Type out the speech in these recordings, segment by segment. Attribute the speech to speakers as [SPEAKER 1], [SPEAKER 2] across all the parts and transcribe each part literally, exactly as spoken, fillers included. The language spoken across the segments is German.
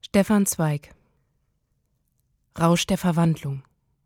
[SPEAKER 1] Stefan Zweig. Rausch der Verwandlung.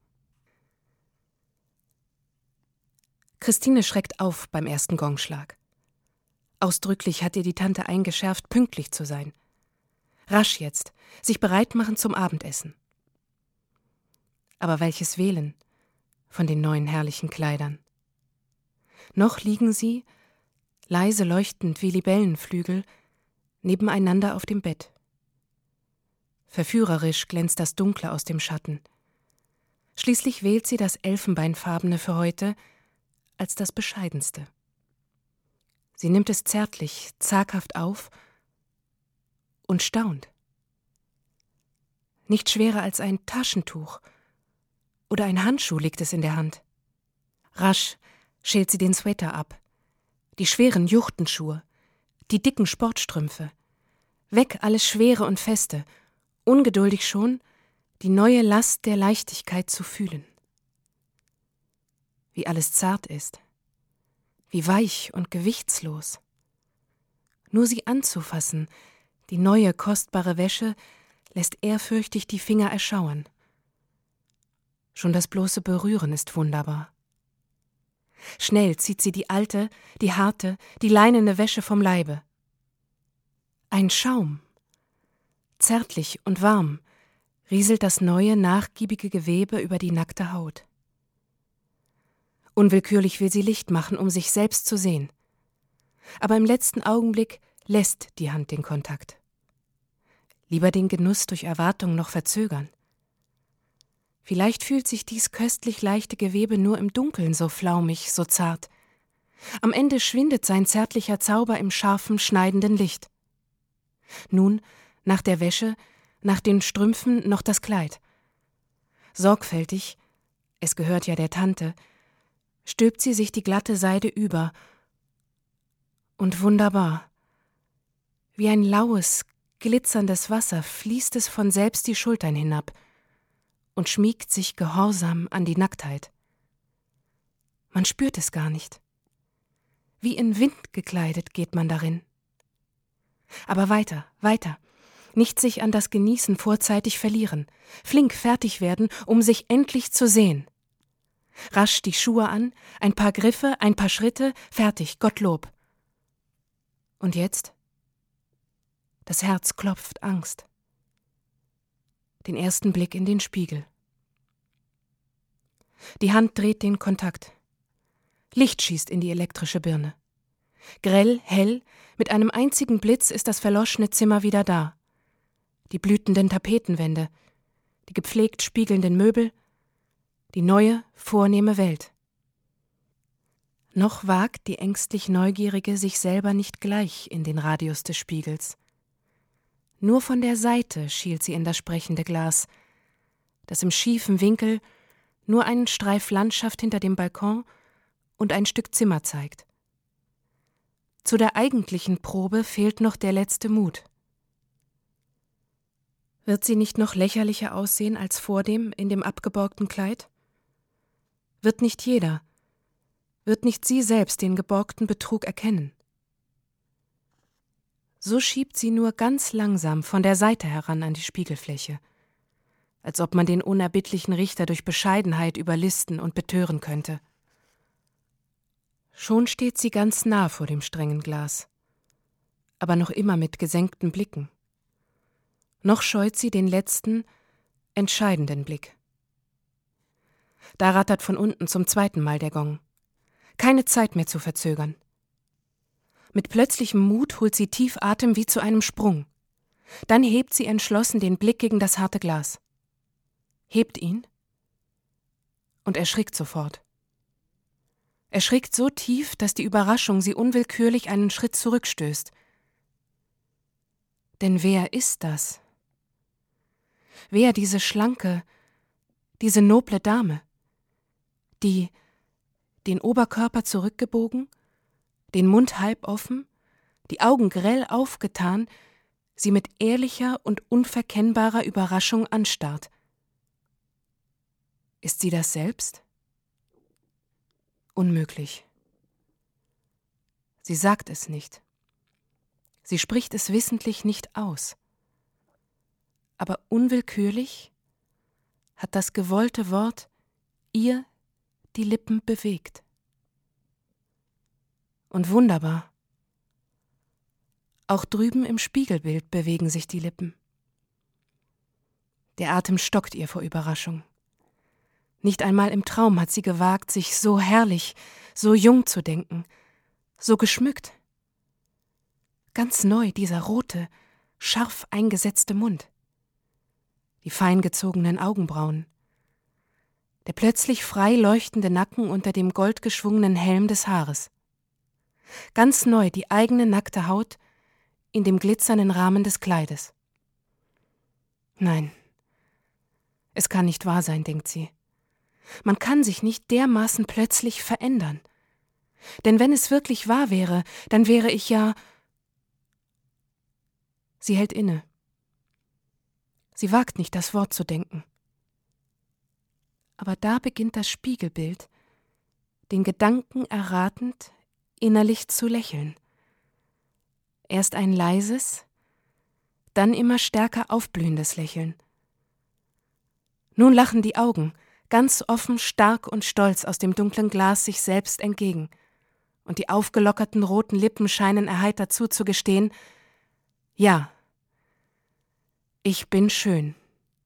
[SPEAKER 1] Christine schreckt auf beim ersten Gongschlag. Ausdrücklich hat ihr die Tante eingeschärft, pünktlich zu sein. Rasch jetzt, sich bereit machen zum Abendessen. Aber welches wählen von den neuen herrlichen Kleidern? Noch liegen sie, leise leuchtend wie Libellenflügel, nebeneinander auf dem Bett. Verführerisch glänzt das Dunkle aus dem Schatten. Schließlich wählt sie das Elfenbeinfarbene für heute als das Bescheidenste. Sie nimmt es zärtlich, zaghaft auf und staunt. Nicht schwerer als ein Taschentuch oder ein Handschuh liegt es in der Hand. Rasch schält sie den Sweater ab, die schweren Juchtenschuhe, die dicken Sportstrümpfe. Weg alles Schwere und Feste, ungeduldig schon, die neue Last der Leichtigkeit zu fühlen. Wie alles zart ist, wie weich und gewichtslos. Nur sie anzufassen, die neue, kostbare Wäsche, lässt ehrfürchtig die Finger erschauern. Schon das bloße Berühren ist wunderbar. Schnell zieht sie die alte, die harte, die leinene Wäsche vom Leibe. Ein Schaum. Zärtlich und warm rieselt das neue, nachgiebige Gewebe über die nackte Haut. Unwillkürlich will sie Licht machen, um sich selbst zu sehen. Aber im letzten Augenblick lässt die Hand den Kontakt. Lieber den Genuss durch Erwartung noch verzögern. Vielleicht fühlt sich dies köstlich leichte Gewebe nur im Dunkeln so flaumig, so zart. Am Ende schwindet sein zärtlicher Zauber im scharfen, schneidenden Licht. Nun, nach der Wäsche, nach den Strümpfen noch das Kleid. Sorgfältig, es gehört ja der Tante, stülpt sie sich die glatte Seide über. Und wunderbar, wie ein laues, glitzerndes Wasser fließt es von selbst die Schultern hinab und schmiegt sich gehorsam an die Nacktheit. Man spürt es gar nicht. Wie in Wind gekleidet geht man darin. Aber weiter, weiter. Nicht sich an das Genießen vorzeitig verlieren. Flink fertig werden, um sich endlich zu sehen. Rasch die Schuhe an, ein paar Griffe, ein paar Schritte, fertig, Gottlob. Und jetzt? Das Herz klopft Angst. Den ersten Blick in den Spiegel. Die Hand dreht den Kontakt. Licht schießt in die elektrische Birne. Grell, hell, mit einem einzigen Blitz ist das verloschene Zimmer wieder da. Die blütenden Tapetenwände, die gepflegt spiegelnden Möbel, die neue, vornehme Welt. Noch wagt die ängstlich Neugierige sich selber nicht gleich in den Radius des Spiegels. Nur von der Seite schielt sie in das sprechende Glas, das im schiefen Winkel nur einen Streif Landschaft hinter dem Balkon und ein Stück Zimmer zeigt. Zu der eigentlichen Probe fehlt noch der letzte Mut. Wird sie nicht noch lächerlicher aussehen als vordem in dem abgeborgten Kleid? Wird nicht jeder, wird nicht sie selbst den geborgten Betrug erkennen? So schiebt sie nur ganz langsam von der Seite heran an die Spiegelfläche, als ob man den unerbittlichen Richter durch Bescheidenheit überlisten und betören könnte. Schon steht sie ganz nah vor dem strengen Glas, aber noch immer mit gesenkten Blicken. Noch scheut sie den letzten, entscheidenden Blick. Da rattert von unten zum zweiten Mal der Gong. Keine Zeit mehr zu verzögern. Mit plötzlichem Mut holt sie tief Atem wie zu einem Sprung. Dann hebt sie entschlossen den Blick gegen das harte Glas. Hebt ihn und erschrickt sofort. Erschrickt so tief, dass die Überraschung sie unwillkürlich einen Schritt zurückstößt. Denn wer ist das? Wer diese schlanke, diese noble Dame, die, den Oberkörper zurückgebogen, den Mund halb offen, die Augen grell aufgetan, sie mit ehrlicher und unverkennbarer Überraschung anstarrt? Ist sie das selbst? Unmöglich. Sie sagt es nicht. Sie spricht es wissentlich nicht aus. aber unwillkürlich hat das gewollte Wort ihr die Lippen bewegt. Und wunderbar, auch drüben im Spiegelbild bewegen sich die Lippen. Der Atem stockt ihr vor Überraschung. Nicht einmal im Traum hat sie gewagt, sich so herrlich, so jung zu denken, so geschmückt. Ganz neu dieser rote, scharf eingesetzte Mund, die fein gezogenen Augenbrauen, der plötzlich frei leuchtende Nacken unter dem goldgeschwungenen Helm des Haares. Ganz neu die eigene nackte Haut in dem glitzernden Rahmen des Kleides. Nein, es kann nicht wahr sein, denkt sie. Man kann sich nicht dermaßen plötzlich verändern. Denn wenn es wirklich wahr wäre, dann wäre ich ja... Sie hält inne. Sie wagt nicht, das Wort zu denken. Aber da beginnt das Spiegelbild, den Gedanken erratend, innerlich zu lächeln. Erst ein leises, dann immer stärker aufblühendes Lächeln. Nun lachen die Augen, ganz offen, stark und stolz aus dem dunklen Glas sich selbst entgegen, und die aufgelockerten roten Lippen scheinen erheitert zuzugestehen: Ja, ich bin schön.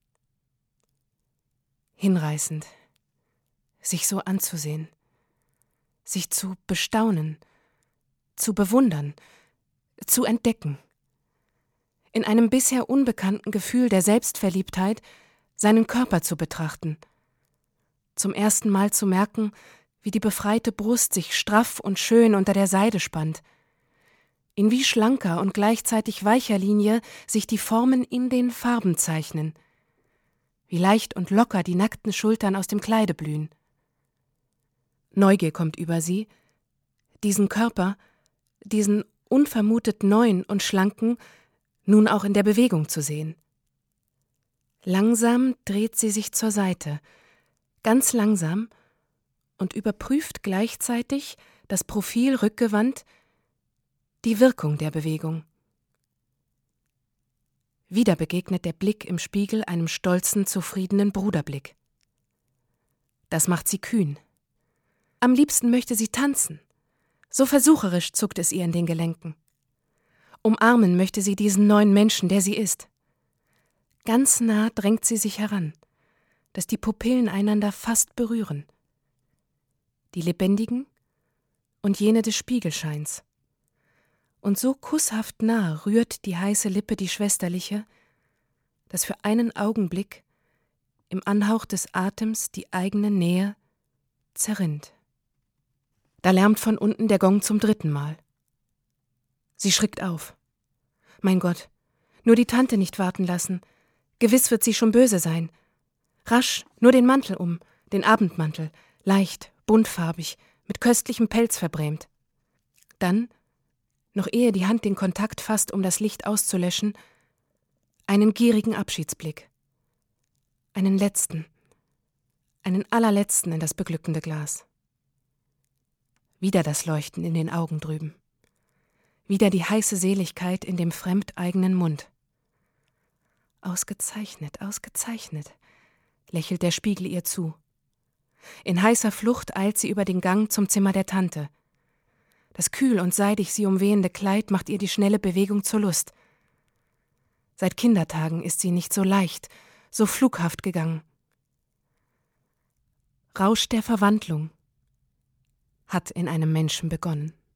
[SPEAKER 1] Hinreißend, sich so anzusehen, sich zu bestaunen, zu bewundern, zu entdecken. In einem bisher unbekannten Gefühl der Selbstverliebtheit seinen Körper zu betrachten, zum ersten Mal zu merken, wie die befreite Brust sich straff und schön unter der Seide spannt, in wie schlanker und gleichzeitig weicher Linie sich die Formen in den Farben zeichnen, wie leicht und locker die nackten Schultern aus dem Kleide blühen. Neugier kommt über sie, diesen Körper, diesen unvermutet neuen und schlanken, nun auch in der Bewegung zu sehen. Langsam dreht sie sich zur Seite, ganz langsam, und überprüft gleichzeitig, das Profil rückgewandt, die Wirkung der Bewegung. Wieder begegnet der Blick im Spiegel einem stolzen, zufriedenen Bruderblick. Das macht sie kühn. Am liebsten möchte sie tanzen. So versucherisch zuckt es ihr in den Gelenken. Umarmen möchte sie diesen neuen Menschen, der sie ist. Ganz nah drängt sie sich heran, dass die Pupillen einander fast berühren. Die lebendigen und jene des Spiegelscheins. Und so kusshaft nah rührt die heiße Lippe die schwesterliche, dass für einen Augenblick im Anhauch des Atems die eigene Nähe zerrinnt. Da lärmt von unten der Gong zum dritten Mal. Sie schrickt auf. Mein Gott, nur die Tante nicht warten lassen. Gewiss wird sie schon böse sein. Rasch, nur den Mantel um, den Abendmantel, leicht, buntfarbig, mit köstlichem Pelz verbrämt. Dann, noch ehe die Hand den Kontakt fasst, um das Licht auszulöschen, einen gierigen Abschiedsblick. Einen letzten, einen allerletzten in das beglückende Glas. Wieder das Leuchten in den Augen drüben. Wieder die heiße Seligkeit in dem fremdeigenen Mund. Ausgezeichnet, ausgezeichnet, lächelt der Spiegel ihr zu. In heißer Flucht eilt sie über den Gang zum Zimmer der Tante. Das kühl und seidig sie umwehende Kleid macht ihr die schnelle Bewegung zur Lust. Seit Kindertagen ist sie nicht so leicht, so flughaft gegangen. Rausch der Verwandlung hat in einem Menschen begonnen.